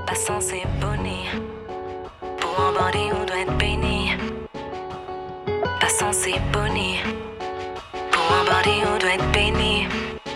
Pas censé bonner. Pour un bandit, on doit être béni. Pas censé bonner. Pour un bandit, on doit être béni.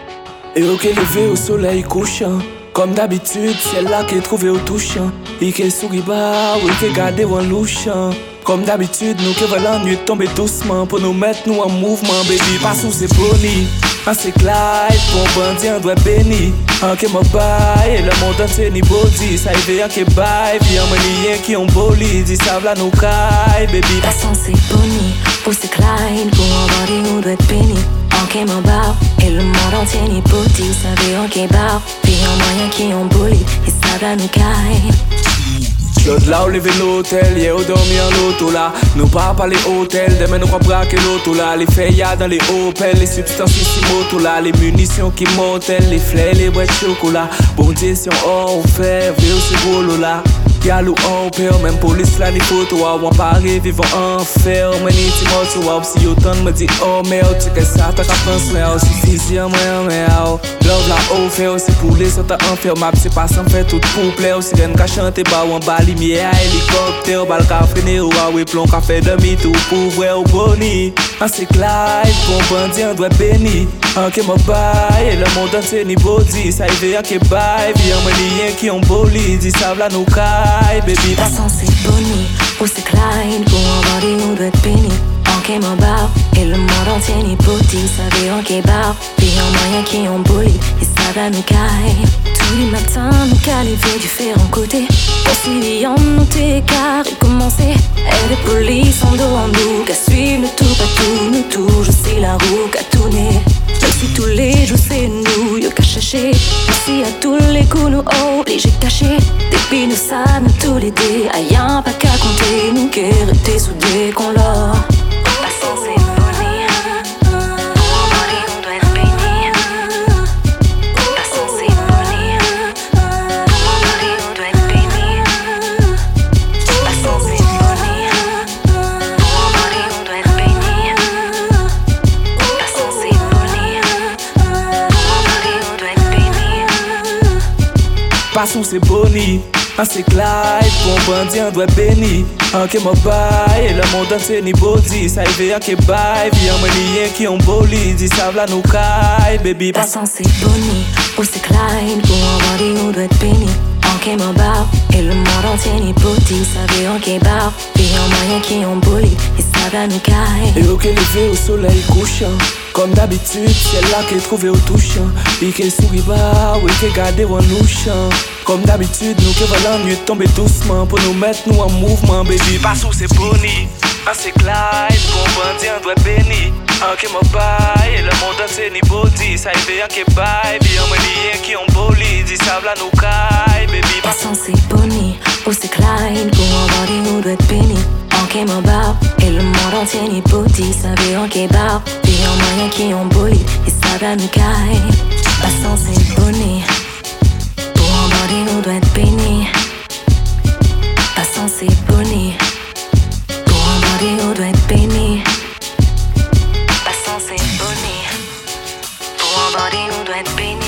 Et ok, levé au soleil couchant. Comme d'habitude, c'est là qu'est trouvé au touchant. Et qu'est sourit bas, ou qu'est gardé en louchant. Comme d'habitude, nous qui veulent l'ennui tomber doucement. Pour nous mettre nous en mouvement, baby. Passons c'est boni, on c'est Clyde. Pour un bandit, on doit être béni. En qui m'a baille, et le monde entier ni body. Ça y veut en qui baille, puis en manien qui ont boli. Dis ça v'là nous caille, baby. Pas censé bonner. Pour c'est Clyde. Pour un bandit, on doit être béni. En qui m'a baille, et le monde entier ni body. Ça veut en qui baille, puis en moyen qui ont boli. Et ça v'là nous caille. L'autre là, on levé l'hôtel, yeah, on dormi en l'auto là. Nous pas parler hôtel, demain nous crois braquer l'auto là. Les feuillards dans les Opel, les substances ici moto là. Les munitions qui montent, les fleurs, les boîtes de chocolat. Bon Dieu, si on fait, vieux c'est gros là. Y'a l'ou en père, même police là, ni photo. On paraît vivant en fer, mais ni ti morceau. Si autant me dit oh merde, tu que ça, t'as qu'à penser, mais suffisant, mais love la offert, c'est pour les autres enfermables. C'est pas sans faire tout pour plaire. Si rien qu'à chanter, bah ou en bas, lumière, hélicoptère, bal qu'à freiner, ou à oui, plomb, qu'à faire demi-tour pour vrai ou boni. En c'est Clyde, bon bandit, on doit béni. En qui m'a baille, et le monde entier ni body. Ça y veut en qui baille, puis en manien qui ont boli. Dis ça v'là nous caille, baby. Pas censé bonner, ou c'est Clyde. Pour un bandit, on doit être béni. En qui m'a baille, et le monde entier ni body. Ça veut en qui baille, puis en moyen qui ont boli. Et ça va nous caille. Tous les matins, nous caliver différents côtés. Conciliant nous t'écarts et commencer. Et les polices en dos en dos. Qu'à suivre nous tout, pas tout, nous tout. Je sais la roue qu'à tourner. Même si tous les jours c'est nous, y'a qu'à chercher. Merci à tous les coups nous obligés cachés. Depuis nous ça, nous tous les dés. Ayant pas qu'à compter, nous qui restés soudés qu'on l'a. Pas censé bonner. Pour un bandit, on doit être béni. Pas censé bonner. Pour un bandit, on doit être béni. Pas censé bonner. Pour un bandit, on doit être béni. Pas censé bonner. Pour un bandit, on doit être béni. Passons c'est boni, en c'est Clyde. Pour un bandit, on doit être béni. En qui m'a baille, et le monde entier ni body. Ça y veut en qui baille, puis en manien qui ont boli. Dis ça v'là nous caille, baby. Pas censé bonner, ou c'est Clyde. Pour un bandit, on doit être béni. En qui m'a baille, et le monde entier ni body. Ça veut en qui baille, puis en moyen qui ont boli. Et ça va nous caille. Et ok, levé au soleil couchant. Comme d'habitude, c'est là qu'est trouvé au touchant. Et qu'est sourit bas, oui qu'est gardé en louchant. Comme d'habitude, nous qui veulent l'ennui tomber doucement. Pour nous mettre nous en mouvement, baby. Passons c'est boni, en c'est Clyde. Bon bandit, on doit être béni. En qui m'a baille, et le monde entier ni body. Ça y veut en qui baille, puis en manien qui ont boli. Dis ça v'là nous caille, baby. Pas censé bonner, ou c'est Clyde. Pour un bandit, on doit être béni. En qui m'a baille, et le monde entier ni body. Ça veut en qui baille, puis en moyen qui ont boli. Et ça va nous caille. Pas censé bonner. Pour un bandit, on doit être béni. Pas censé bonner. Pour un bandit, on doit être béni. Pas censé bonner. Pour un bandit, on doit être béni.